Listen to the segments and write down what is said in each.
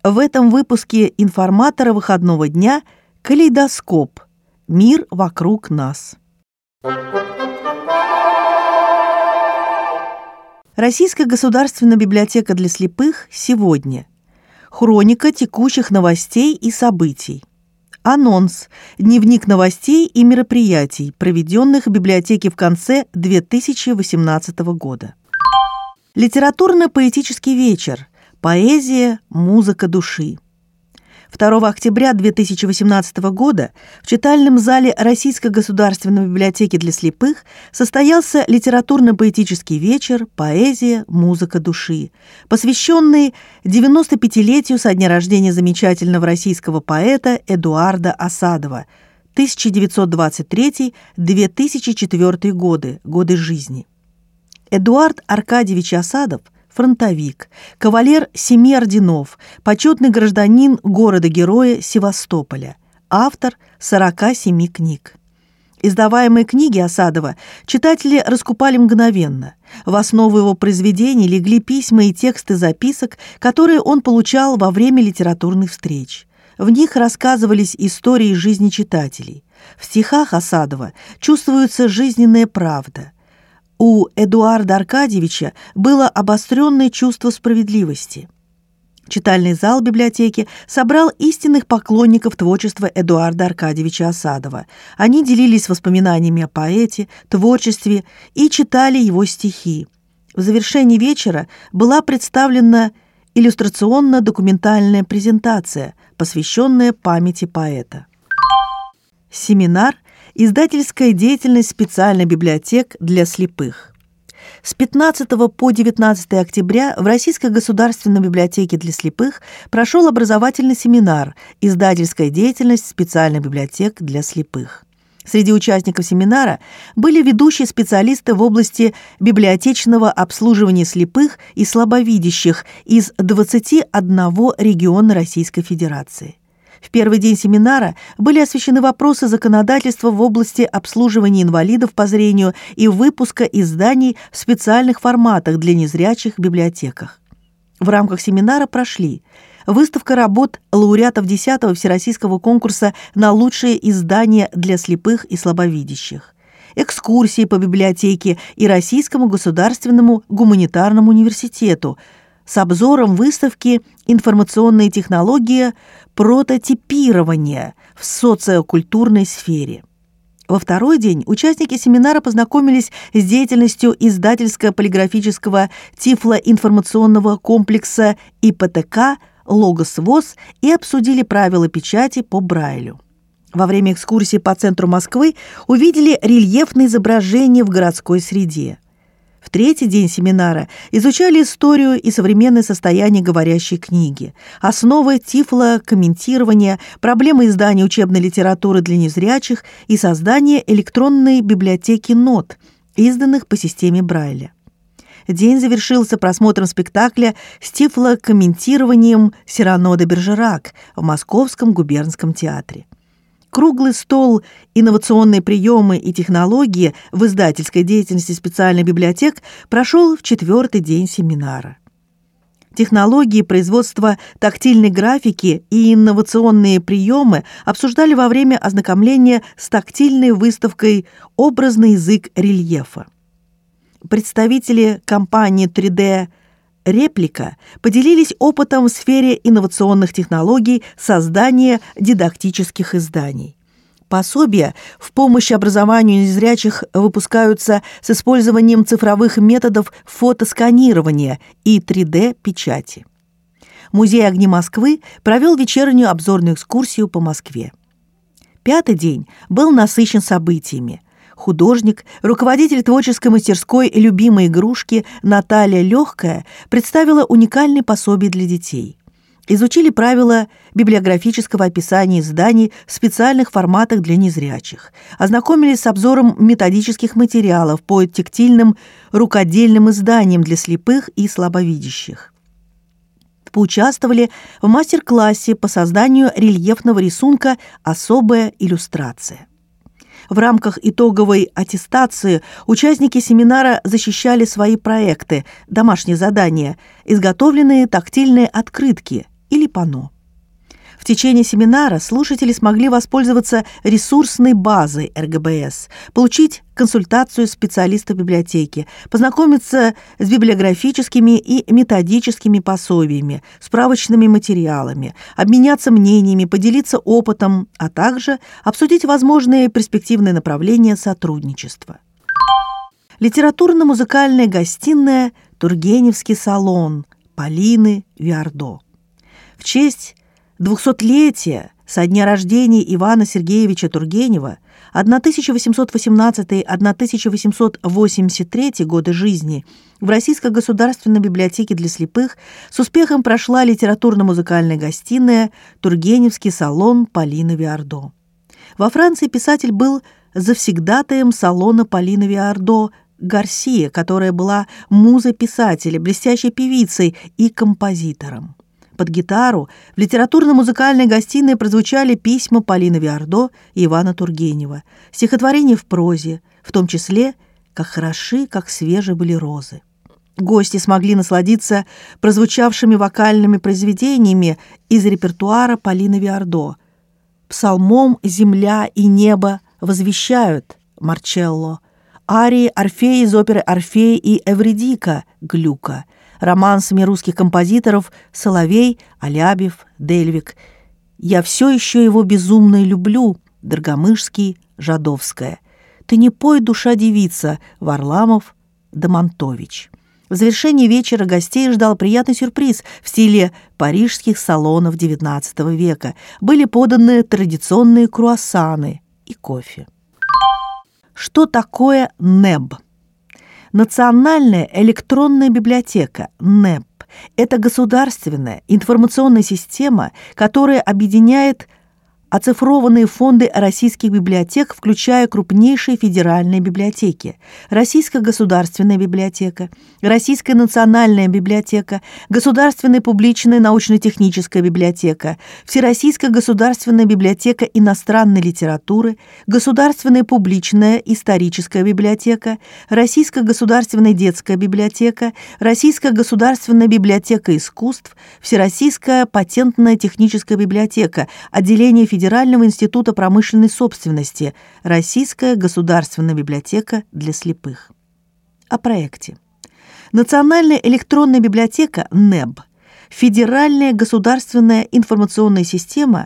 В этом выпуске информатора выходного дня «Калейдоскоп. Мир вокруг нас». Российская государственная библиотека для слепых сегодня. Хроника текущих новостей и событий. Анонс. Дневник новостей и мероприятий, проведенных в библиотеке в конце 2018 года. Литературно-поэтический вечер. Поэзия, музыка души. 2 октября 2018 года в читальном зале Российской государственной библиотеки для слепых состоялся литературно-поэтический вечер «Поэзия, музыка души», посвященный 95-летию со дня рождения замечательного российского поэта Эдуарда Асадова, 1923-2004 годы жизни. Эдуард Аркадьевич Асадов – фронтовик, кавалер 7 орденов, почетный гражданин города-героя Севастополя, автор 47 книг. Издаваемые книги Асадова читатели раскупали мгновенно. В основу его произведений легли письма и тексты записок, которые он получал во время литературных встреч. В них рассказывались истории жизни читателей. В стихах Асадова чувствуется жизненная правда. У Эдуарда Аркадьевича было обостренное чувство справедливости. Читальный зал библиотеки собрал истинных поклонников творчества Эдуарда Аркадьевича Асадова. Они делились воспоминаниями о поэте, творчестве и читали его стихи. В завершении вечера была представлена иллюстрационно-документальная презентация, посвященная памяти поэта. Семинар «Издательская деятельность специальных библиотек для слепых». С 15 по 19 октября в Российской государственной библиотеке для слепых прошел образовательный семинар «Издательская деятельность специальных библиотек для слепых». Среди участников семинара были ведущие специалисты в области библиотечного обслуживания слепых и слабовидящих из 21 региона Российской Федерации. В первый день семинара были освещены вопросы законодательства в области обслуживания инвалидов по зрению и выпуска изданий в специальных форматах для незрячих в библиотеках. В рамках семинара прошли выставка работ лауреатов 10-го Всероссийского конкурса на лучшие издания для слепых и слабовидящих, экскурсии по библиотеке и Российскому государственному гуманитарному университету с обзором выставки «Информационные технологии прототипирования в социокультурной сфере». Во второй день участники семинара познакомились с деятельностью издательско-полиграфического тифлоинформационного комплекса ИПТК «Логос ВОС» и обсудили правила печати по Брайлю. Во время экскурсии по центру Москвы увидели рельефные изображения в городской среде. В третий день семинара изучали историю и современное состояние говорящей книги, основы тифлокомментирования, проблемы издания учебной литературы для незрячих и создания электронной библиотеки нот, изданных по системе Брайля. День завершился просмотром спектакля с тифлокомментированием «Сирано де Бержерак» в Московском губернском театре. Круглый стол «Инновационные приемы и технологии в издательской деятельности специальных библиотек» прошел в четвертый день семинара. Технологии производства тактильной графики и инновационные приемы обсуждали во время ознакомления с тактильной выставкой «Образный язык рельефа». Представители компании 3D «Реплика» поделились опытом в сфере инновационных технологий создания дидактических изданий. Пособия в помощь образованию незрячих выпускаются с использованием цифровых методов фотосканирования и 3D-печати. Музей «Огни Москвы» провел вечернюю обзорную экскурсию по Москве. Пятый день был насыщен событиями. Художник, руководитель творческой мастерской «Любимые игрушки» Наталья Легкая представила уникальные пособия для детей. Изучили правила библиографического описания изданий в специальных форматах для незрячих. Ознакомились с обзором методических материалов по тактильным рукодельным изданиям для слепых и слабовидящих. Поучаствовали в мастер-классе по созданию рельефного рисунка «Особая иллюстрация». В рамках итоговой аттестации участники семинара защищали свои проекты, домашние задания, изготовленные тактильные открытки, или панно. В течение семинара слушатели смогли воспользоваться ресурсной базой РГБС, получить консультацию специалиста библиотеки, познакомиться с библиографическими и методическими пособиями, справочными материалами, обменяться мнениями, поделиться опытом, а также обсудить возможные перспективные направления сотрудничества. Литературно-музыкальная гостиная «Тургеневский салон» Полины Виардо. В честь 200-летия со дня рождения Ивана Сергеевича Тургенева 1818-1883 годы жизни в Российской государственной библиотеке для слепых с успехом прошла литературно-музыкальная гостиная «Тургеневский салон» Полины Виардо. Во Франции писатель был завсегдатаем салона Полины Виардо Гарсия, которая была музой писателя, блестящей певицей и композитором. Под гитару в литературно-музыкальной гостиной прозвучали письма Полины Виардо и Ивана Тургенева, стихотворения в прозе, в том числе «Как хороши, как свежи были розы». Гости смогли насладиться прозвучавшими вокальными произведениями из репертуара Полины Виардо. Псалмом «Земля и небо возвещают» Марчелло, арии Орфея из оперы «Орфей и Эвридика» Глюка, романсами русских композиторов Соловей, Алябьев, Дельвик. «Я все еще его безумно люблю» Драгомышский, Жадовская. «Ты не пой, душа девица» Варламов, Домонтович. В завершении вечера гостей ждал приятный сюрприз в стиле парижских салонов XIX века. Были поданы традиционные круассаны и кофе. Что такое НЭБ? Национальная электронная библиотека НЭБ – это государственная информационная система, которая объединяет оцифрованные фонды российских библиотек, включая крупнейшие федеральные библиотеки: Российская государственная библиотека, Российская национальная библиотека, Государственная публичная научно-техническая библиотека, Всероссийская государственная библиотека иностранной литературы, Государственная публичная историческая библиотека, Российская государственная детская библиотека, Российская государственная библиотека искусств, Всероссийская патентная техническая библиотека, отделение Федерального института промышленной собственности, Российская государственная библиотека для слепых. О проекте. Национальная электронная библиотека НЭБ – федеральная государственная информационная система,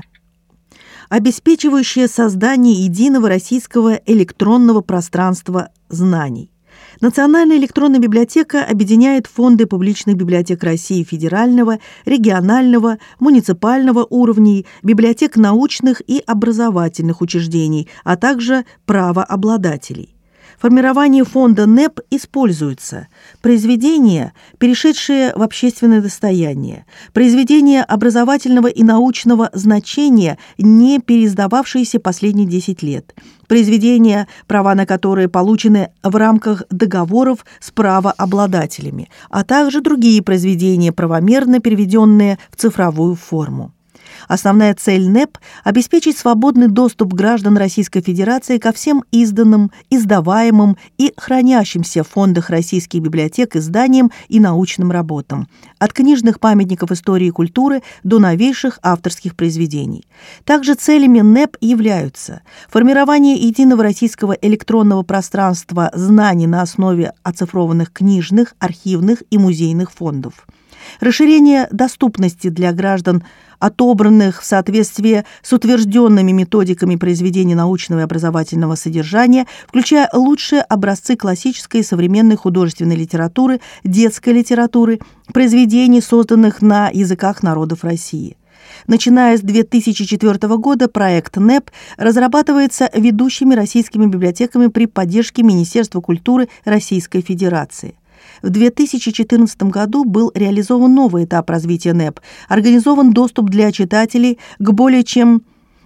обеспечивающая создание единого российского электронного пространства знаний. Национальная электронная библиотека объединяет фонды публичных библиотек России федерального, регионального, муниципального уровней, библиотек научных и образовательных учреждений, а также правообладателей. Формирование фонда НЭБ используется произведения, перешедшие в общественное достояние, произведения образовательного и научного значения, не переиздававшиеся последние 10 лет, произведения, права на которые получены в рамках договоров с правообладателями, а также другие произведения, правомерно переведенные в цифровую форму. Основная цель НЭБ – обеспечить свободный доступ граждан Российской Федерации ко всем изданным, издаваемым и хранящимся в фондах российских библиотек изданиям и научным работам, от книжных памятников истории и культуры до новейших авторских произведений. Также целями НЭБ являются формирование единого российского электронного пространства знаний на основе оцифрованных книжных, архивных и музейных фондов, расширение доступности для граждан отобранных в соответствии с утвержденными методиками произведений научного и образовательного содержания, включая лучшие образцы классической и современной художественной литературы, детской литературы, произведений, созданных на языках народов России. Начиная с 2004 года проект НЭБ разрабатывается ведущими российскими библиотеками при поддержке Министерства культуры Российской Федерации. В 2014 году был реализован новый этап развития НЭБ, организован доступ для читателей к более чем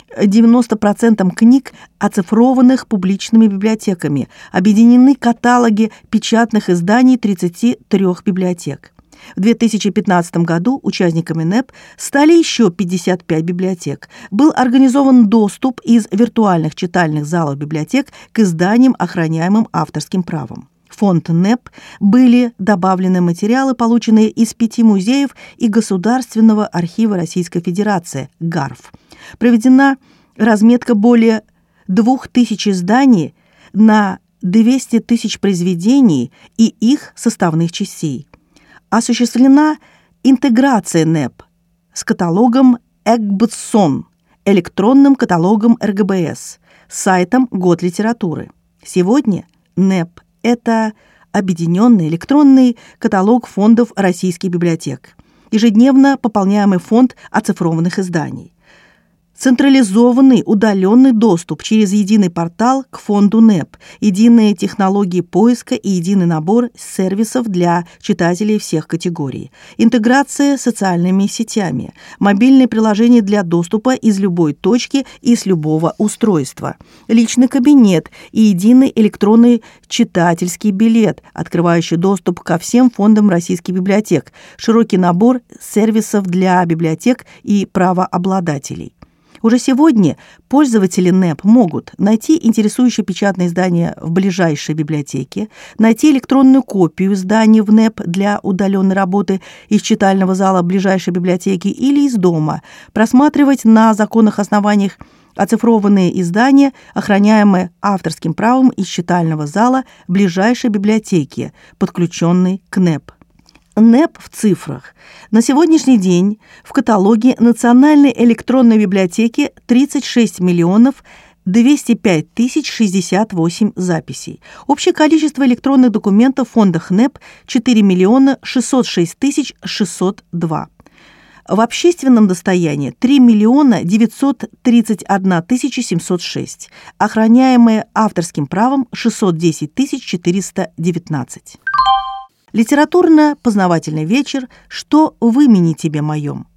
90% книг, оцифрованных публичными библиотеками, объединены каталоги печатных изданий 33 библиотек. В 2015 году участниками НЭБ стали еще 55 библиотек. Был организован доступ из виртуальных читальных залов библиотек к изданиям, охраняемым авторским правом. фонд НЭП были добавлены материалы, полученные из 5 музеев и Государственного архива Российской Федерации ГАРФ. Проведена разметка более 2000 изданий на 200 тысяч произведений и их составных частей. Осуществлена интеграция НЭП с каталогом Эгбсон, электронным каталогом РГБС, сайтом Год литературы. Сегодня НЭП – это объединенный электронный каталог фондов российских библиотек, ежедневно пополняемый фонд оцифрованных изданий. Централизованный удаленный доступ через единый портал к фонду НЭП, единые технологии поиска и единый набор сервисов для читателей всех категорий, интеграция с социальными сетями, мобильные приложения для доступа из любой точки и с любого устройства, личный кабинет и единый электронный читательский билет, открывающий доступ ко всем фондам российских библиотек, широкий набор сервисов для библиотек и правообладателей. Уже сегодня пользователи НЭП могут найти интересующее печатное издание в ближайшей библиотеке, найти электронную копию издания в НЭП для удаленной работы из читального зала ближайшей библиотеки или из дома, просматривать на законных основаниях оцифрованные издания, охраняемые авторским правом из читального зала ближайшей библиотеки, подключенной к НЭП. НЭП в цифрах. На сегодняшний день в каталоге Национальной электронной библиотеки 36 миллионов 205 тысяч 68 записей. Общее количество электронных документов в фондах НЭП 4 миллиона 606 тысяч 602. В общественном достоянии 3 миллиона 931 тысяча 706. Охраняемые авторским правом 610 тысяч 419. Литературно-познавательный вечер «Что в имени тебе моем».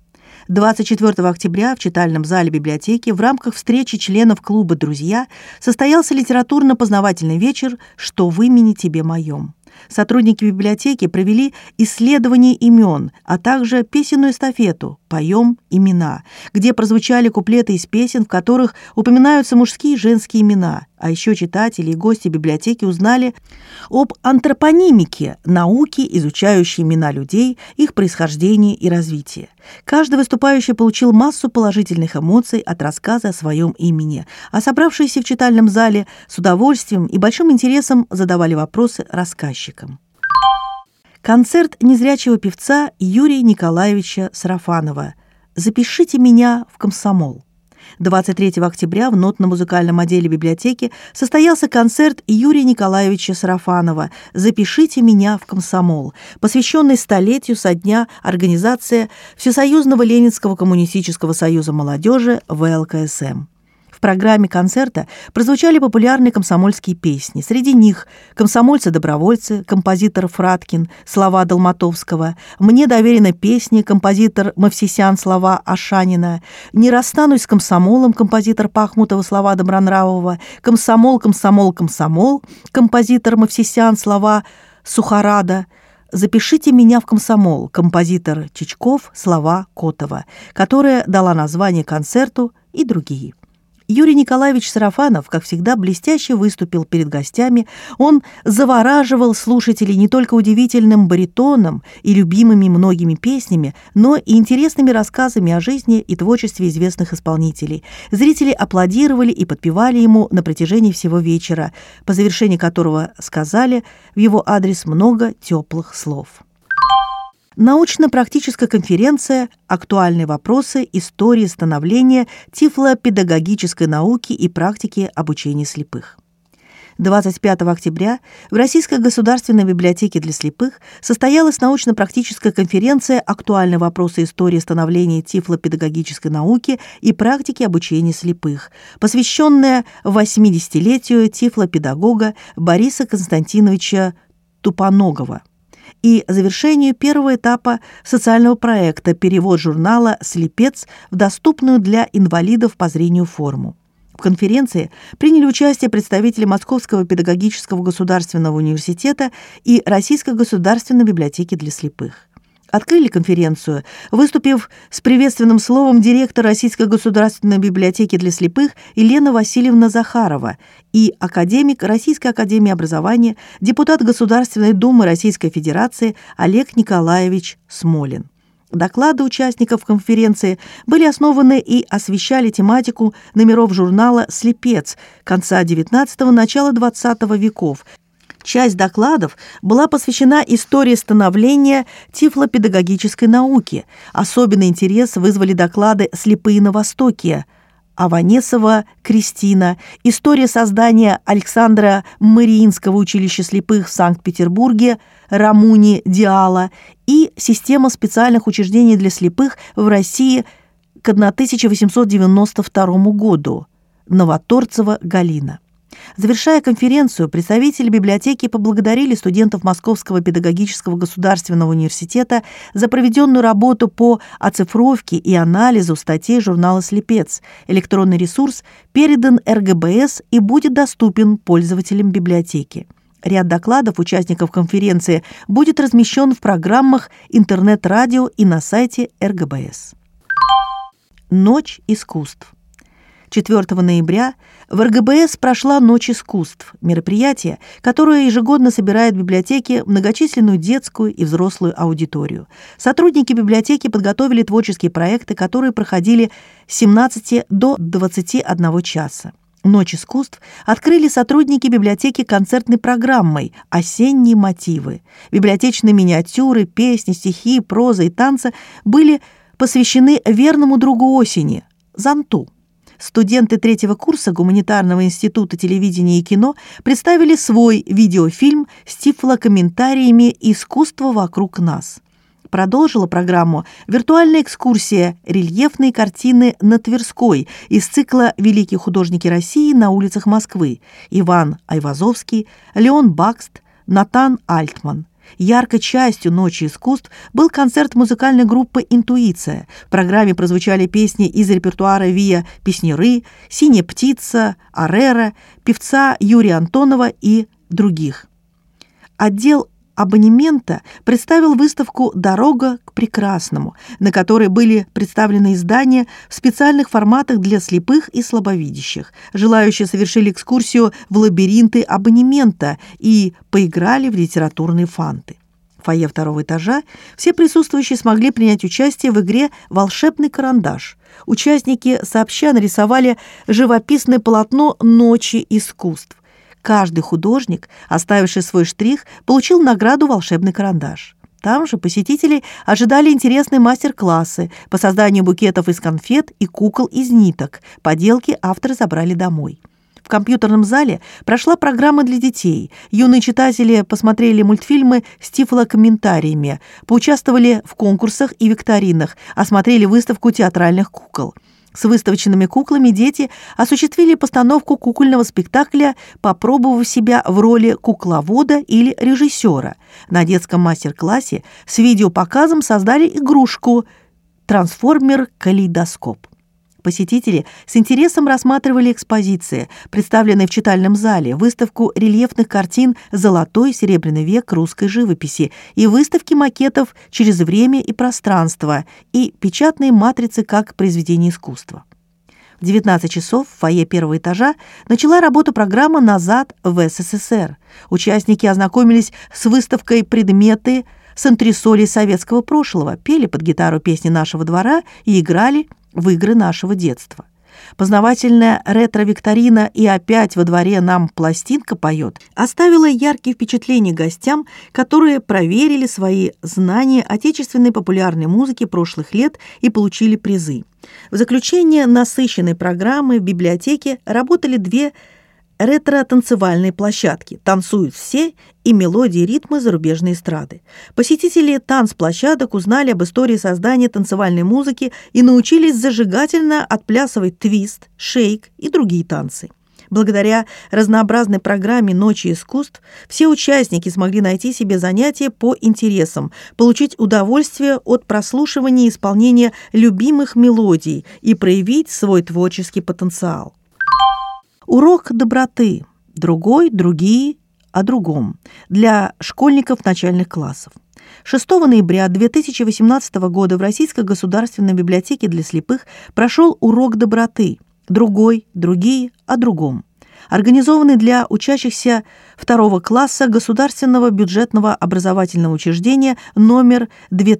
24 октября в читальном зале библиотеки в рамках встречи членов клуба «Друзья» состоялся литературно-познавательный вечер «Что в имени тебе моем». Сотрудники библиотеки провели исследование имен, а также песенную эстафету «Поем имена», где прозвучали куплеты из песен, в которых упоминаются мужские и женские имена. А еще читатели и гости библиотеки узнали об антропонимике, науке, изучающей имена людей, их происхождение и развитие. Каждый выступающий получил массу положительных эмоций от рассказа о своем имени, а собравшиеся в читальном зале с удовольствием и большим интересом задавали вопросы рассказчикам. Концерт незрячего певца Юрия Николаевича Сарафанова «Запишите меня в комсомол». 23 октября в нотно-музыкальном отделе библиотеки состоялся концерт Юрия Николаевича Сарафанова «Запишите меня в комсомол», посвященный столетию со дня организации Всесоюзного Ленинского коммунистического союза молодежи ВЛКСМ. В программе концерта прозвучали популярные комсомольские песни. Среди них «Комсомольцы-добровольцы», композитор Фраткин, слова Долматовского, «Мне доверены песни», композитор Мовсисян, слова Ашанина, «Не расстанусь с комсомолом», композитор Пахмутова, слова Добронравова, «Комсомол, комсомол, комсомол», композитор Мовсисян, слова Сухарада, «Запишите меня в комсомол», композитор Чичков, слова Котова, которая дала название концерту, и другие. Юрий Николаевич Сарафанов, как всегда, блестяще выступил перед гостями. Он завораживал слушателей не только удивительным баритоном и любимыми многими песнями, но и интересными рассказами о жизни и творчестве известных исполнителей. Зрители аплодировали и подпевали ему на протяжении всего вечера, по завершении которого сказали в его адрес много теплых слов. Научно-практическая конференция «Актуальные вопросы истории становления тифлопедагогической науки и практики обучения слепых». 25 октября в Российской государственной библиотеке для слепых состоялась научно-практическая конференция «Актуальные вопросы истории становления тифлопедагогической науки и практики обучения слепых», посвященная 80-летию тифлопедагога Бориса Константиновича Тупоногова и завершению первого этапа социального проекта «Перевод журнала «Слепец» в доступную для инвалидов по зрению форму». В конференции приняли участие представители Московского педагогического государственного университета и Российской государственной библиотеки для слепых. Открыли конференцию, выступив с приветственным словом директор Российской государственной библиотеки для слепых Елена Васильевна Захарова и академик Российской академии образования, депутат Государственной Думы Российской Федерации Олег Николаевич Смолин. Доклады участников конференции были основаны и освещали тематику номеров журнала «Слепец» конца XIX – начала XX веков. Часть докладов была посвящена истории становления тифлопедагогической науки. Особенный интерес вызвали доклады «Слепые на Востоке» Аванесова Кристина, история создания Александра Мариинского училища слепых в Санкт-Петербурге Рамуни Диала и система специальных учреждений для слепых в России к 1892 году Новоторцева Галина. Завершая конференцию, представители библиотеки поблагодарили студентов Московского педагогического государственного университета за проведенную работу по оцифровке и анализу статей журнала «Слепец». Электронный ресурс передан РГБС и будет доступен пользователям библиотеки. Ряд докладов участников конференции будет размещен в программах интернет-радио и на сайте РГБС. Ночь искусств. 4 ноября в РГБС прошла «Ночь искусств» – мероприятие, которое ежегодно собирает в библиотеке многочисленную детскую и взрослую аудиторию. Сотрудники библиотеки подготовили творческие проекты, которые проходили с 17 до 21 часа. «Ночь искусств» открыли сотрудники библиотеки концертной программой «Осенние мотивы». Библиотечные миниатюры, песни, стихи, проза и танцы были посвящены верному другу осени – зонту. Студенты 3-го курса Гуманитарного института телевидения и кино представили свой видеофильм с тифлокомментариями «Искусство вокруг нас». Продолжила программу виртуальная экскурсия «Рельефные картины на Тверской» из цикла «Великие художники России на улицах Москвы» Иван Айвазовский, Леон Бакст, Натан Альтман. Яркой частью «Ночи искусств» был концерт музыкальной группы «Интуиция». В программе прозвучали песни из репертуара Вия Песняры, «Синяя птица», «Арера», певца Юрия Антонова и других. Отдел абонемента представил выставку «Дорога к прекрасному», на которой были представлены издания в специальных форматах для слепых и слабовидящих. Желающие совершили экскурсию в лабиринты абонемента и поиграли в литературные фанты. В фойе 2-го этажа все присутствующие смогли принять участие в игре «Волшебный карандаш». Участники сообща нарисовали живописное полотно «Ночи искусств». Каждый художник, оставивший свой штрих, получил награду «Волшебный карандаш». Там же посетителей ожидали интересные мастер-классы по созданию букетов из конфет и кукол из ниток. Поделки авторы забрали домой. В компьютерном зале прошла программа для детей. Юные читатели посмотрели мультфильмы с тифлокомментариями, поучаствовали в конкурсах и викторинах, осмотрели выставку театральных кукол. С выставочными куклами дети осуществили постановку кукольного спектакля, попробовав себя в роли кукловода или режиссера. На детском мастер-классе с видеопоказом создали игрушку «Трансформер-калейдоскоп». Посетители с интересом рассматривали экспозиции, представленные в читальном зале, выставку рельефных картин «Золотой и серебряный век русской живописи» и выставки макетов «Через время и пространство» и печатные матрицы как произведение искусства. В 19 часов в фойе 1-го этажа начала работу программа «Назад в СССР». Участники ознакомились с выставкой «Предметы с антресолей советского прошлого», пели под гитару песни нашего двора и играли в игры нашего детства. Познавательная ретро-викторина «И опять во дворе нам пластинка поет» оставила яркие впечатления гостям, которые проверили свои знания отечественной популярной музыки прошлых лет и получили призы. В заключение насыщенной программы в библиотеке работали 2 ретро-танцевальные площадки «Танцуют все» и «Мелодии и ритмы зарубежной эстрады». Посетители танцплощадок узнали об истории создания танцевальной музыки и научились зажигательно отплясывать твист, шейк и другие танцы. Благодаря разнообразной программе «Ночи искусств» все участники смогли найти себе занятия по интересам, получить удовольствие от прослушивания и исполнения любимых мелодий и проявить свой творческий потенциал. Урок доброты. Другой, другие, о другом. Для школьников начальных классов. 6 ноября 2018 года в Российской государственной библиотеке для слепых прошел урок доброты «Другие о другом», организованный для учащихся 2 класса Государственного бюджетного образовательного учреждения номер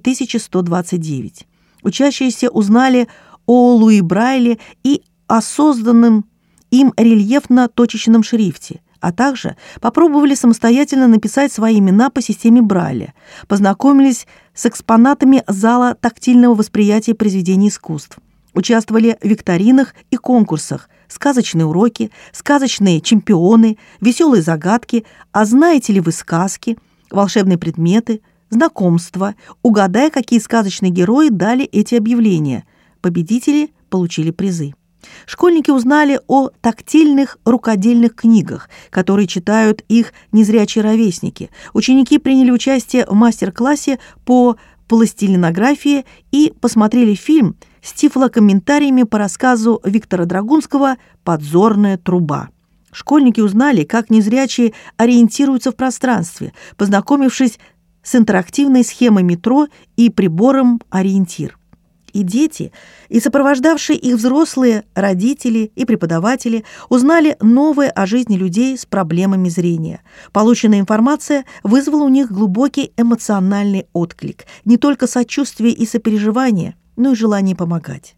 2129. Учащиеся узнали о Луи Брайле и о созданном им рельефно-точечном шрифте, а также попробовали самостоятельно написать свои имена по системе Брайля, познакомились с экспонатами зала тактильного восприятия произведений искусств, участвовали в викторинах и конкурсах, сказочные уроки, сказочные чемпионы, веселые загадки, а знаете ли вы сказки, волшебные предметы, знакомства, угадая, какие сказочные герои дали эти объявления. Победители получили призы. Школьники узнали о тактильных рукодельных книгах, которые читают их незрячие ровесники. Ученики приняли участие в мастер-классе по пластилинографии и посмотрели фильм с тифлокомментариями по рассказу Виктора Драгунского «Подзорная труба». Школьники узнали, как незрячие ориентируются в пространстве, познакомившись с интерактивной схемой метро и прибором «Ориентир». И дети, и сопровождавшие их взрослые, родители и преподаватели узнали новое о жизни людей с проблемами зрения. Полученная информация вызвала у них глубокий эмоциональный отклик, не только сочувствие и сопереживание, но и желание помогать.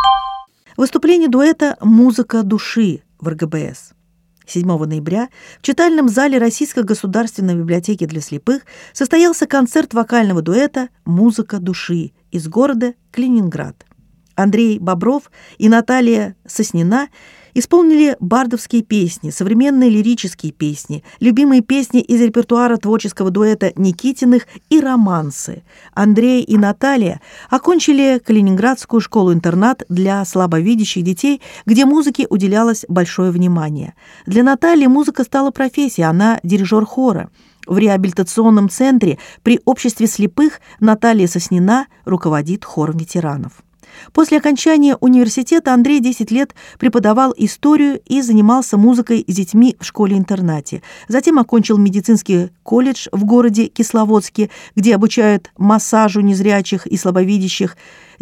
Выступление дуэта «Музыка души» в РГБС. 7 ноября в читальном зале Российской государственной библиотеки для слепых состоялся концерт вокального дуэта «Музыка души» из города Калининград. Андрей Бобров и Наталья Соснина исполнили бардовские песни, современные лирические песни, любимые песни из репертуара творческого дуэта Никитиных и романсы. Андрей и Наталья окончили Калининградскую школу-интернат для слабовидящих детей, где музыке уделялось большое внимание. Для Натальи музыка стала профессией, она дирижер хора. В реабилитационном центре при обществе слепых Наталья Соснина руководит хором ветеранов. После окончания университета Андрей 10 лет преподавал историю и занимался музыкой с детьми в школе-интернате. Затем окончил медицинский колледж в городе Кисловодске, где обучают массажу незрячих и слабовидящих.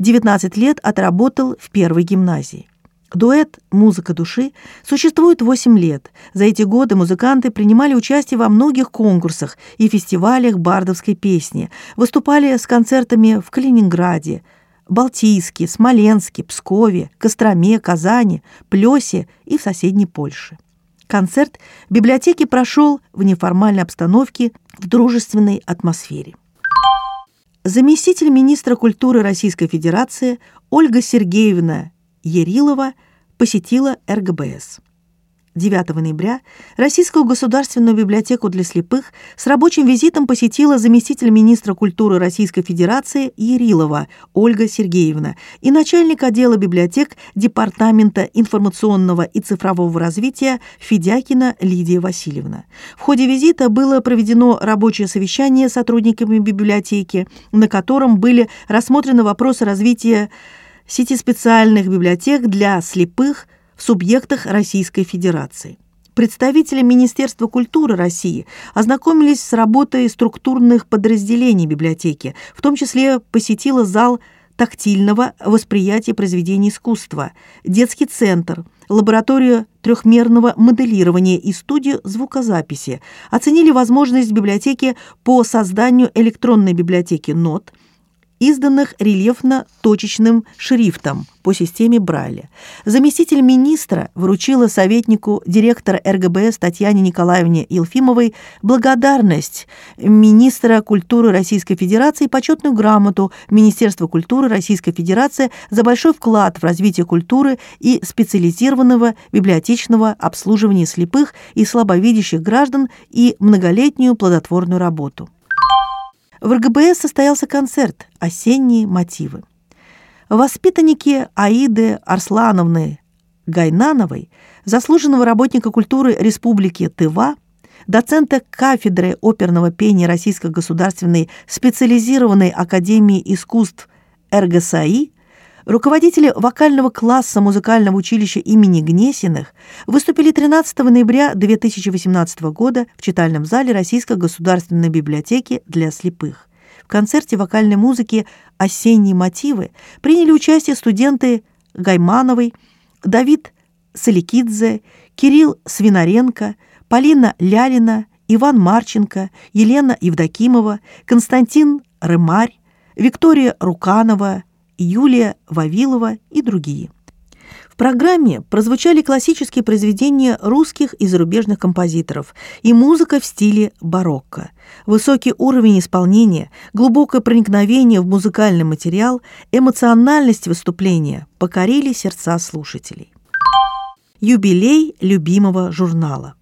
19 лет отработал в первой гимназии. Дуэт «Музыка души» существует 8 лет. За эти годы музыканты принимали участие во многих конкурсах и фестивалях бардовской песни, выступали с концертами в Калининграде, Балтийске, Смоленске, Пскове, Костроме, Казани, Плёсе и в соседней Польше. Концерт в библиотеке прошел в неформальной обстановке, в дружественной атмосфере. Заместитель министра культуры Российской Федерации Ольга Сергеевна Ярилова посетила РГБС. 9 ноября Российскую государственную библиотеку для слепых с рабочим визитом посетила заместитель министра культуры Российской Федерации Ярилова Ольга Сергеевна и начальник отдела библиотек Департамента информационного и цифрового развития Федякина Лидия Васильевна. В ходе визита было проведено рабочее совещание с сотрудниками библиотеки, на котором были рассмотрены вопросы развития сети специальных библиотек для слепых в субъектах Российской Федерации. Представители Министерства культуры России ознакомились с работой структурных подразделений библиотеки, в том числе посетила зал тактильного восприятия произведений искусства, детский центр, лабораторию трехмерного моделирования и студию звукозаписи, оценили возможность библиотеки по созданию электронной библиотеки нот, изданных рельефно-точечным шрифтом по системе Брайля. Заместитель министра вручила советнику директора РГБС Татьяне Николаевне Елфимовой благодарность министра культуры Российской Федерации и почетную грамоту Министерства культуры Российской Федерации за большой вклад в развитие культуры и специализированного библиотечного обслуживания слепых и слабовидящих граждан и многолетнюю плодотворную работу. В РГБС состоялся концерт «Осенние мотивы». Воспитанники Аиды Арслановны Гайнановой, заслуженного работника культуры Республики Тыва, доцента кафедры оперного пения Российской государственной специализированной академии искусств РГСАИ, руководители вокального класса музыкального училища имени Гнесиных выступили 13 ноября 2018 года в читальном зале Российской государственной библиотеки для слепых. В концерте вокальной музыки «Осенние мотивы» приняли участие студенты Гаймановой, Давид Саликидзе, Кирилл Свинаренко, Полина Лялина, Иван Марченко, Елена Евдокимова, Константин Рымарь, Виктория Руканова, Юлия Вавилова и другие. В программе прозвучали классические произведения русских и зарубежных композиторов и музыка в стиле барокко. Высокий уровень исполнения, глубокое проникновение в музыкальный материал, эмоциональность выступления покорили сердца слушателей. Юбилей любимого журнала.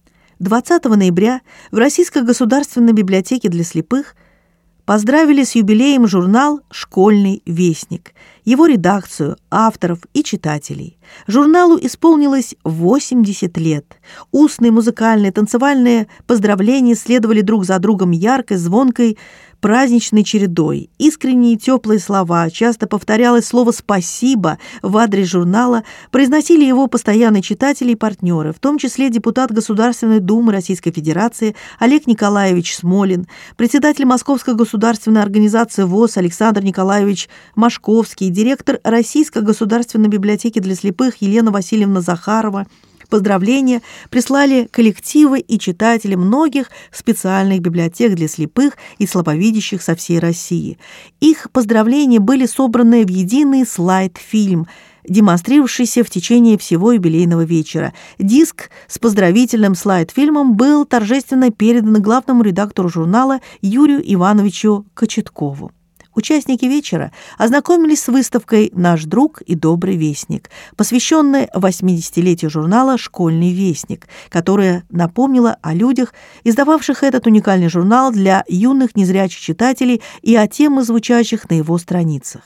20 ноября в Российской государственной библиотеке для слепых поздравили с юбилеем журнал «Школьный вестник», его редакцию, авторов и читателей. Журналу исполнилось 80 лет. Устные, музыкальные, танцевальные поздравления следовали друг за другом яркой, звонкой, праздничной чередой. Искренние теплые слова, часто повторялось слово «спасибо» в адрес журнала, произносили его постоянные читатели и партнеры, в том числе депутат Государственной Думы Российской Федерации Олег Николаевич Смолин, председатель Московской государственной организации ВОС Александр Николаевич Машковский, директор Российской государственной библиотеки для слепых Елена Васильевна Захарова. Поздравления прислали коллективы и читатели многих специальных библиотек для слепых и слабовидящих со всей России. Их поздравления были собраны в единый слайд-фильм, демонстрировавшийся в течение всего юбилейного вечера. Диск с поздравительным слайд-фильмом был торжественно передан главному редактору журнала Юрию Ивановичу Кочеткову. Участники вечера ознакомились с выставкой «Наш друг и добрый вестник», посвященной 80-летию журнала «Школьный вестник», которая напомнила о людях, издававших этот уникальный журнал для юных незрячих читателей и о темах, звучащих на его страницах.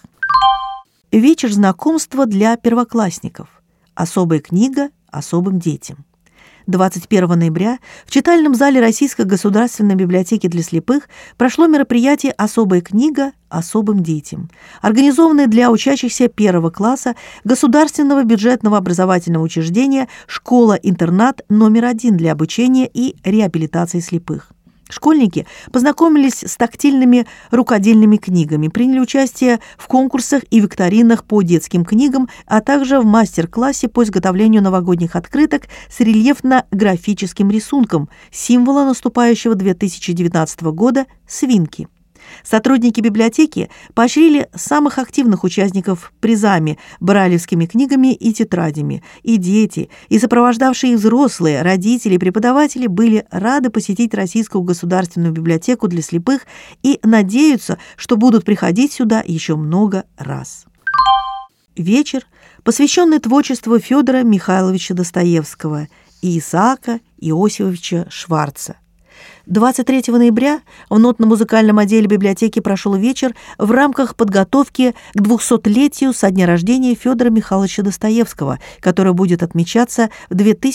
Вечер знакомства для первоклассников. Особая книга особым детям. 21 ноября в читальном зале Российской государственной библиотеки для слепых прошло мероприятие «Особая книга особым детям», организованное для учащихся первого класса Государственного бюджетного образовательного учреждения «Школа-интернат номер 1» для обучения и реабилитации слепых. Школьники познакомились с тактильными рукодельными книгами, приняли участие в конкурсах и викторинах по детским книгам, а также в мастер-классе по изготовлению новогодних открыток с рельефно-графическим рисунком символа наступающего 2019 года «Свинки». Сотрудники библиотеки поощрили самых активных участников призами, брайлевскими книгами и тетрадями. И дети, и сопровождавшие их взрослые, родители и преподаватели были рады посетить Российскую государственную библиотеку для слепых и надеются, что будут приходить сюда еще много раз. Вечер, посвященный творчеству Федора Михайловича Достоевского и Исаака Иосифовича Шварца. 23 ноября в нотно-музыкальном отделе библиотеки прошел вечер в рамках подготовки к 200-летию со дня рождения Федора Михайловича Достоевского, который будет отмечаться в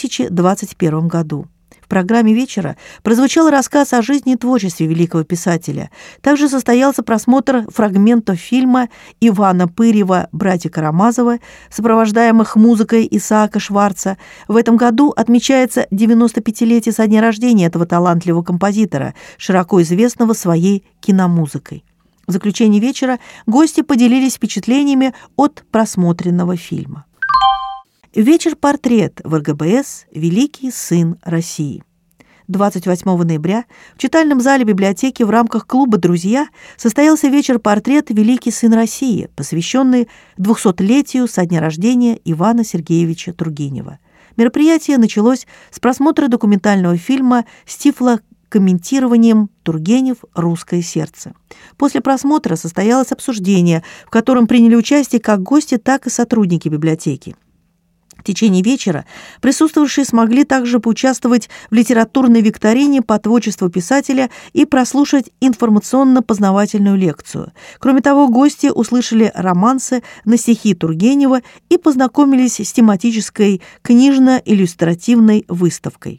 2021 году. В программе вечера прозвучал рассказ о жизни и творчестве великого писателя. Также состоялся просмотр фрагментов фильма Ивана Пырьева «Братья Карамазовы», сопровождаемых музыкой Исаака Шварца. В этом году отмечается 95-летие со дня рождения этого талантливого композитора, широко известного своей киномузыкой. В заключение вечера гости поделились впечатлениями от просмотренного фильма. Вечер-портрет в РГБС «Великий сын России». 28 ноября в читальном зале библиотеки в рамках клуба «Друзья» состоялся вечер-портрет «Великий сын России», посвященный 200-летию со дня рождения Ивана Сергеевича Тургенева. Мероприятие началось с просмотра документального фильма с тифлокомментированием «Тургенев. Русское сердце». После просмотра состоялось обсуждение, в котором приняли участие как гости, так и сотрудники библиотеки. В течение вечера присутствующие смогли также поучаствовать в литературной викторине по творчеству писателя и прослушать информационно-познавательную лекцию. Кроме того, гости услышали романсы на стихи Тургенева и познакомились с тематической книжно-иллюстративной выставкой.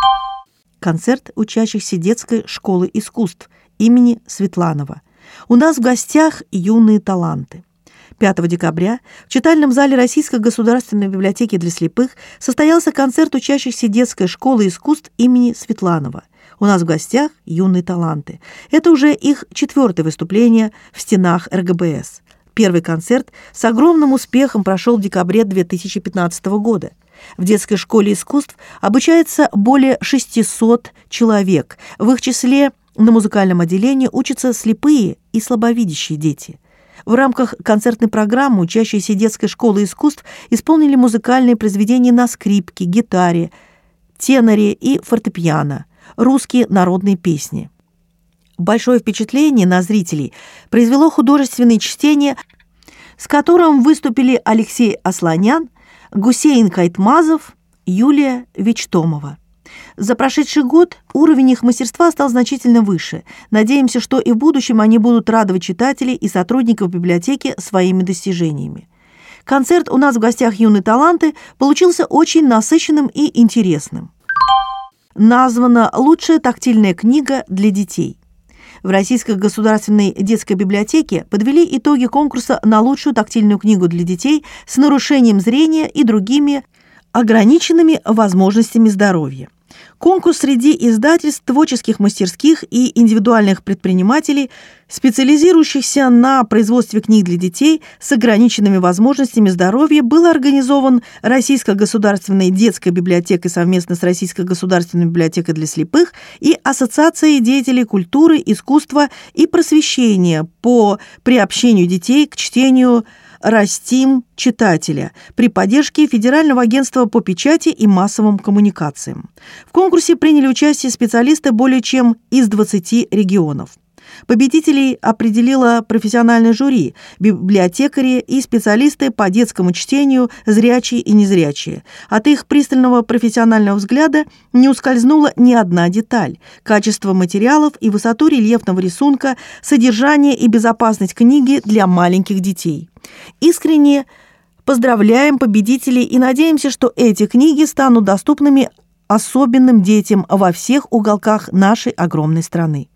Концерт учащихся детской школы искусств имени Светланова. У нас в гостях юные таланты. 5 декабря в читальном зале Российской государственной библиотеки для слепых состоялся концерт учащихся детской школы искусств имени Светланова. У нас в гостях юные таланты. Это уже их 4-е выступление в стенах РГБС. Первый концерт с огромным успехом прошел в декабре 2015 года. В детской школе искусств обучается более 600 человек. В их числе на музыкальном отделении учатся слепые и слабовидящие дети. В рамках концертной программы учащиеся детской школы искусств исполнили музыкальные произведения на скрипке, гитаре, теноре и фортепиано, русские народные песни. Большое впечатление на зрителей произвело художественное чтение, с которым выступили Алексей Асланян, Гусейн Кайтмазов, Юлия Вечтомова. За прошедший год уровень их мастерства стал значительно выше. Надеемся, что и в будущем они будут радовать читателей и сотрудников библиотеки своими достижениями. Концерт «У нас в гостях юные таланты» получился очень насыщенным и интересным. Названа «Лучшая тактильная книга для детей». В Российской государственной детской библиотеке подвели итоги конкурса на лучшую тактильную книгу для детей с нарушением зрения и другими ограниченными возможностями здоровья. Конкурс среди издательств, творческих мастерских и индивидуальных предпринимателей, специализирующихся на производстве книг для детей с ограниченными возможностями здоровья, был организован Российской государственной детской библиотекой совместно с Российской государственной библиотекой для слепых и Ассоциацией деятелей культуры, искусства и просвещения по приобщению детей к чтению «Растим читателя» при поддержке Федерального агентства по печати и массовым коммуникациям. В конкурсе приняли участие специалисты более чем из 20 регионов. Победителей определило профессиональное жюри, библиотекари и специалисты по детскому чтению, зрячие и незрячие. От их пристального профессионального взгляда не ускользнула ни одна деталь: качество материалов и высоту рельефного рисунка, содержание и безопасность книги для маленьких детей. Искренне поздравляем победителей и надеемся, что эти книги станут доступными особенным детям во всех уголках нашей огромной страны.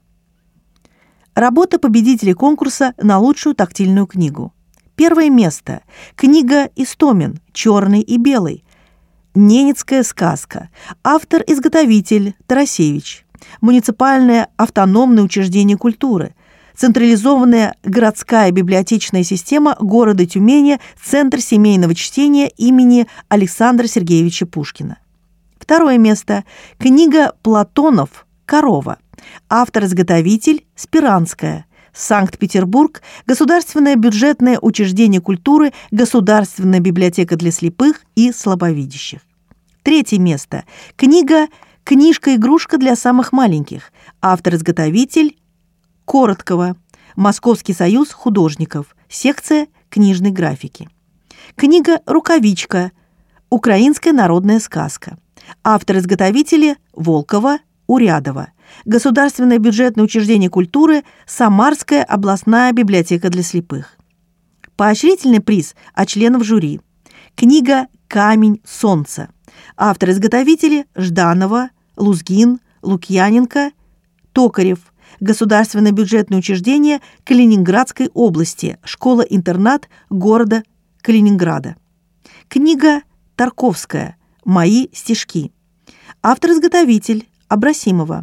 Работа победителей конкурса на лучшую тактильную книгу. Первое место. Книга «Истомин. Черный и белый». Ненецкая сказка. Автор-изготовитель Тарасевич. Муниципальное автономное учреждение культуры. Централизованная городская библиотечная система города Тюмени, Центр семейного чтения имени Александра Сергеевича Пушкина. Второе место. Книга Платонов «Корова». Автор-изготовитель Спиранская. Санкт-Петербург. Государственное бюджетное учреждение культуры, Государственная библиотека для слепых и слабовидящих. Третье место. Книжка-игрушка для самых маленьких. Автор-изготовитель Короткова. Московский союз художников. Секция книжной графики. Книга «Рукавичка. Украинская народная сказка». Автор-изготовители Волкова, Урядова. Государственное бюджетное учреждение культуры, Самарская областная библиотека для слепых. Поощрительный приз от членов жюри. Книга «Камень солнца». Автор-изготовители Жданова, Лузгин, Лукьяненко, Токарев. Государственное бюджетное учреждение Калининградской области, школа-интернат города Калининграда. Книга Тарковская «Мои стишки». Автор-изготовитель Абросимова.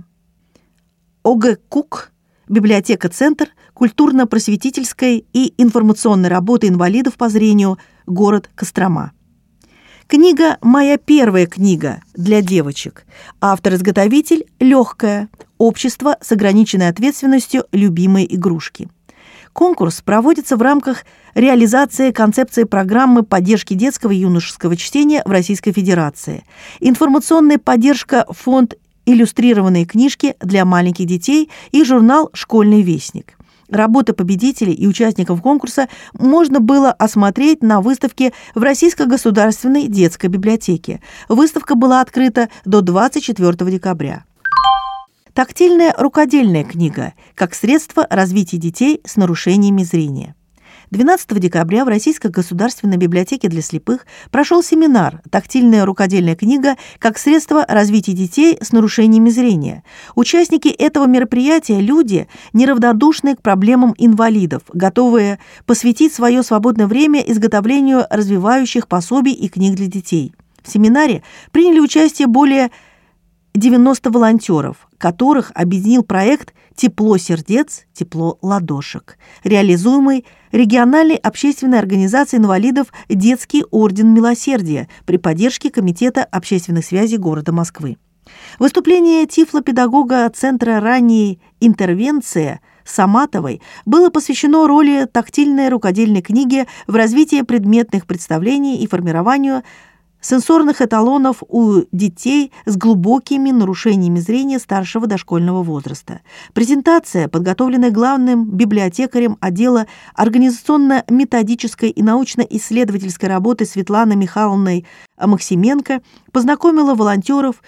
ОГКУК, библиотека-центр культурно-просветительской и информационной работы инвалидов по зрению, город Кострома. Книга «Моя первая книга» для девочек. Автор-изготовитель «Легкая. Общество с ограниченной ответственностью. Любимые игрушки». Конкурс проводится в рамках реализации концепции программы поддержки детского и юношеского чтения в Российской Федерации. Информационная поддержка фонд «Иллюстрированные книжки для маленьких детей» и журнал «Школьный вестник». Работы победителей и участников конкурса можно было осмотреть на выставке в Российской государственной детской библиотеке. Выставка была открыта до 24 декабря. Тактильная рукодельная книга как средство развития детей с нарушениями зрения. 12 декабря в Российской государственной библиотеке для слепых прошел семинар «Тактильная рукодельная книга как средство развития детей с нарушениями зрения». Участники этого мероприятия – люди, неравнодушные к проблемам инвалидов, готовые посвятить свое свободное время изготовлению развивающих пособий и книг для детей. В семинаре приняли участие более 90 волонтеров, которых объединил проект «Тепло сердец, тепло ладошек», реализуемый региональной общественной организацией инвалидов «Детский орден милосердия» при поддержке Комитета общественных связей города Москвы. Выступление тифлопедагога Центра ранней интервенции Саматовой было посвящено роли тактильной рукодельной книги в развитии предметных представлений и формированию сенсорных эталонов у детей с глубокими нарушениями зрения старшего дошкольного возраста. Презентация, подготовленная главным библиотекарем отдела организационно-методической и научно-исследовательской работы Светланой Михайловной Максименко, познакомила волонтеров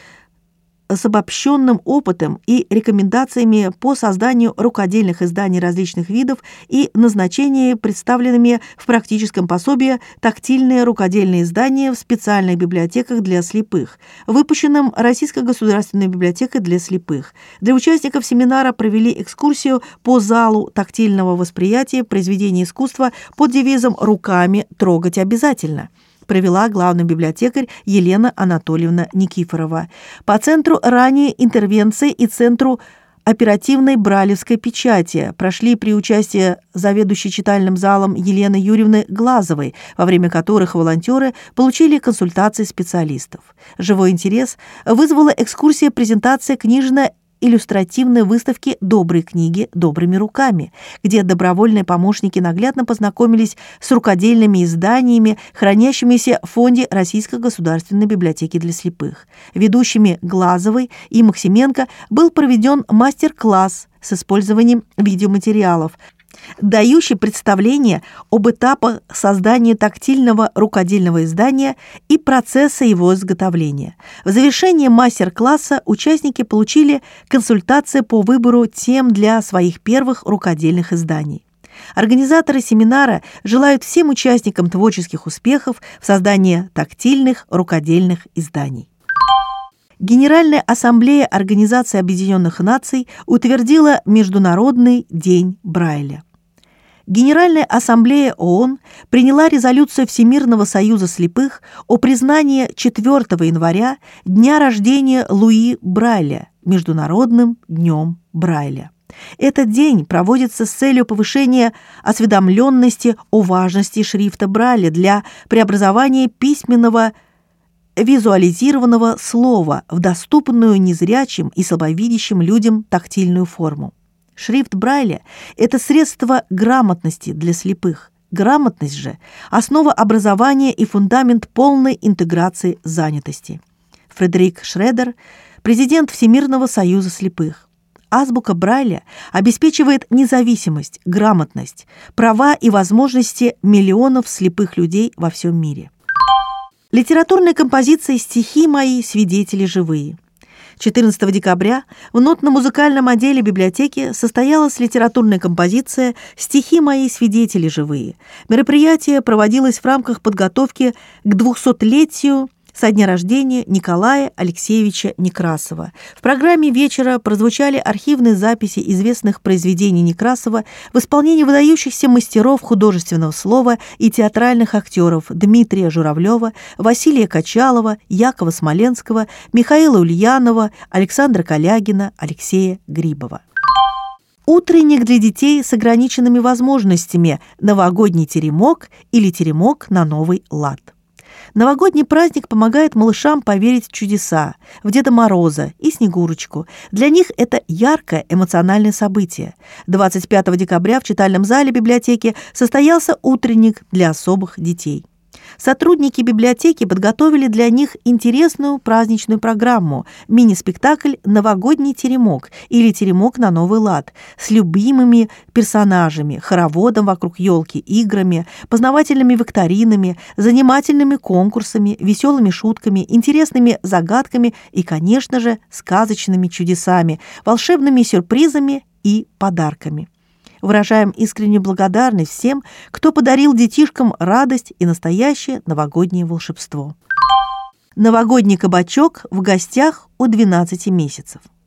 с обобщенным опытом и рекомендациями по созданию рукодельных изданий различных видов и назначении представленными в практическом пособии «Тактильные рукодельные издания в специальных библиотеках для слепых», выпущенном Российской государственной библиотекой для слепых. Для участников семинара провели экскурсию по залу тактильного восприятия произведений искусства под девизом «Руками трогать обязательно», провела главный библиотекарь Елена Анатольевна Никифорова. По Центру ранней интервенции и Центру оперативной брайлевской печати прошли при участии заведующей читальным залом Елены Юрьевны Глазовой, во время которых волонтеры получили консультации специалистов. Живой интерес вызвала экскурсия презентация книжно-иллюстративной выставки «Добрые книги добрыми руками», где добровольные помощники наглядно познакомились с рукодельными изданиями, хранящимися в фонде Российской государственной библиотеки для слепых. Ведущими Глазовой и Максименко был проведен мастер-класс с использованием видеоматериалов, дающий представление об этапах создания тактильного рукодельного издания и процесса его изготовления. В завершении мастер-класса участники получили консультации по выбору тем для своих первых рукодельных изданий. Организаторы семинара желают всем участникам творческих успехов в создании тактильных рукодельных изданий. Генеральная ассамблея Организации Объединенных Наций утвердила Международный день Брайля. Генеральная ассамблея ООН приняла резолюцию Всемирного союза слепых о признании 4 января дня рождения Луи Брайля Международным днем Брайля. Этот день проводится с целью повышения осведомленности о важности шрифта Брайля для преобразования письменного визуализированного слова в доступную незрячим и слабовидящим людям тактильную форму. Шрифт Брайля – это средство грамотности для слепых. Грамотность же – основа образования и фундамент полной интеграции занятости. Фредерик Шредер, президент Всемирного союза слепых. Азбука Брайля обеспечивает независимость, грамотность, права и возможности миллионов слепых людей во всем мире. Литературная композиция «Стихи мои, свидетели живые». 14 декабря в нотно-музыкальном отделе библиотеки состоялась литературная композиция «Стихи мои, свидетели живые». Мероприятие проводилось в рамках подготовки к 200-летию со дня рождения Николая Алексеевича Некрасова. В программе вечера прозвучали архивные записи известных произведений Некрасова в исполнении выдающихся мастеров художественного слова и театральных актеров Дмитрия Журавлева, Василия Качалова, Якова Смоленского, Михаила Ульянова, Александра Калягина, Алексея Грибова. Утренник для детей с ограниченными возможностями, новогодний теремок или теремок на новый лад. Новогодний праздник помогает малышам поверить в чудеса, в Деда Мороза и Снегурочку. Для них это яркое эмоциональное событие. 25 декабря в читальном зале библиотеки состоялся утренник для особых детей. Сотрудники библиотеки подготовили для них интересную праздничную программу, мини-спектакль «Новогодний теремок» или «Теремок на новый лад» с любимыми персонажами, хороводом вокруг елки, играми, познавательными викторинами, занимательными конкурсами, веселыми шутками, интересными загадками и, конечно же, сказочными чудесами, волшебными сюрпризами и подарками. Выражаем искреннюю благодарность всем, кто подарил детишкам радость и настоящее новогоднее волшебство. Новогодний кабачок в гостях у 12 месяцев.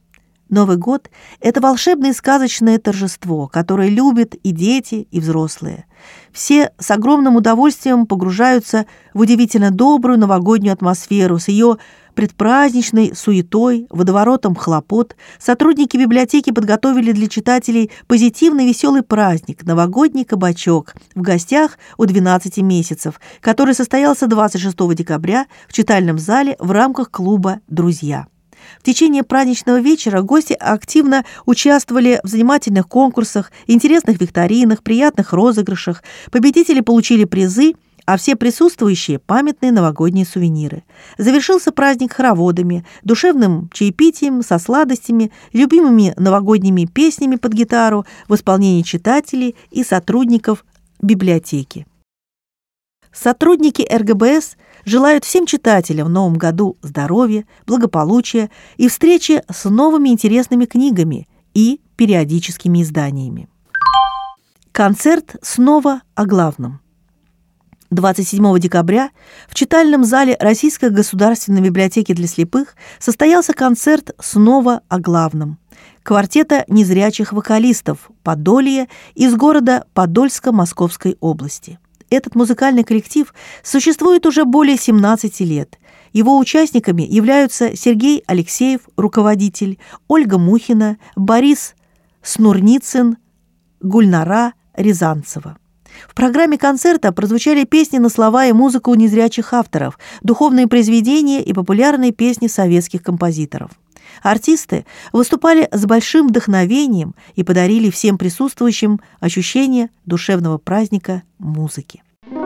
Новый год – это волшебное и сказочное торжество, которое любят и дети, и взрослые. Все с огромным удовольствием погружаются в удивительно добрую новогоднюю атмосферу с ее предпраздничной суетой, водоворотом хлопот. Сотрудники библиотеки подготовили для читателей позитивный веселый праздник – новогодний кабачок в гостях у 12 месяцев, который состоялся 26 декабря в читальном зале в рамках клуба «Друзья». В течение праздничного вечера гости активно участвовали в занимательных конкурсах, интересных викторинах, приятных розыгрышах. Победители получили призы, а все присутствующие – памятные новогодние сувениры. Завершился праздник хороводами, душевным чаепитием со сладостями, любимыми новогодними песнями под гитару в исполнении читателей и сотрудников библиотеки. Сотрудники РГБС желают всем читателям в новом году здоровья, благополучия и встречи с новыми интересными книгами и периодическими изданиями. Концерт снова о главном. 27 декабря в читальном зале Российской государственной библиотеки для слепых состоялся концерт «Снова о главном» квартета незрячих вокалистов «Подолье» из города Подольска Московской области. Этот музыкальный коллектив существует уже более 17 лет. Его участниками являются Сергей Алексеев, руководитель, Ольга Мухина, Борис Снурницын, Гульнара Рязанцева. В программе концерта прозвучали песни на слова и музыку незрячих авторов, духовные произведения и популярные песни советских композиторов. Артисты выступали с большим вдохновением и подарили всем присутствующим ощущение душевного праздника музыки.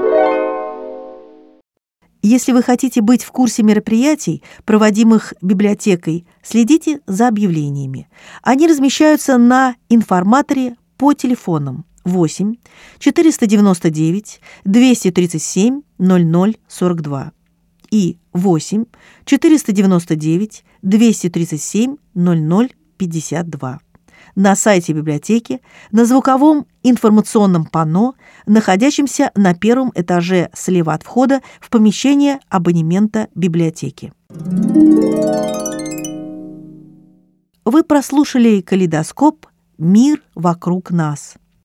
Если вы хотите быть в курсе мероприятий, проводимых библиотекой, следите за объявлениями. Они размещаются на информаторе по телефонам 8 499 237 0042 и 8 499 237 0052. На сайте библиотеки, на звуковом информационном панно, находящемся на первом этаже слева от входа в помещение абонемента библиотеки. Вы прослушали «Калейдоскоп. Мир вокруг нас».